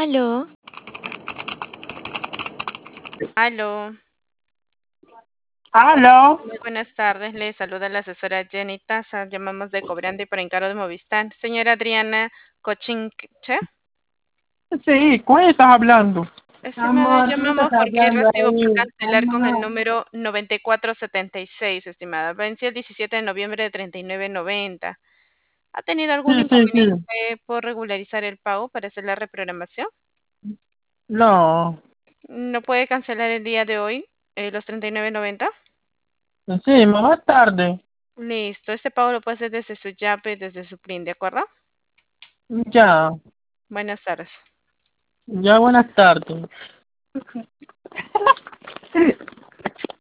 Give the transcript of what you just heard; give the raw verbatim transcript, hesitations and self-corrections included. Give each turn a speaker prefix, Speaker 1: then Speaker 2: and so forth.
Speaker 1: Aló,
Speaker 2: Aló,
Speaker 3: Aló.
Speaker 2: muy buenas tardes. Le saluda la asesora Jenny Taza. Llamamos de Cobrante por encargo de Movistar. Señora Adriana Cochinche,
Speaker 3: Sí, ¿cuál estás hablando?
Speaker 2: estimada,
Speaker 3: Amor, ¿quién
Speaker 2: llamamos
Speaker 3: estás
Speaker 2: porque hay
Speaker 3: hablando
Speaker 2: recibo por
Speaker 3: ahí?
Speaker 2: cancelar con el
Speaker 3: Amor.
Speaker 2: número noventa y cuatro setenta y seis, estimada. Venció el diecisiete de noviembre de treinta y nueve noventa. ¿Ha tenido algún
Speaker 3: Sí, sí, sí.
Speaker 2: inconveniente por regularizar el pago para hacer la reprogramación?
Speaker 3: No.
Speaker 2: ¿No puede cancelar el día de hoy, eh, los treinta y nueve noventa?
Speaker 3: Sí, más tarde.
Speaker 2: Listo, este pago lo puede hacer desde su Yape, desde su PRIN, ¿de acuerdo?
Speaker 3: Ya.
Speaker 2: Buenas tardes.
Speaker 3: Ya, buenas tardes.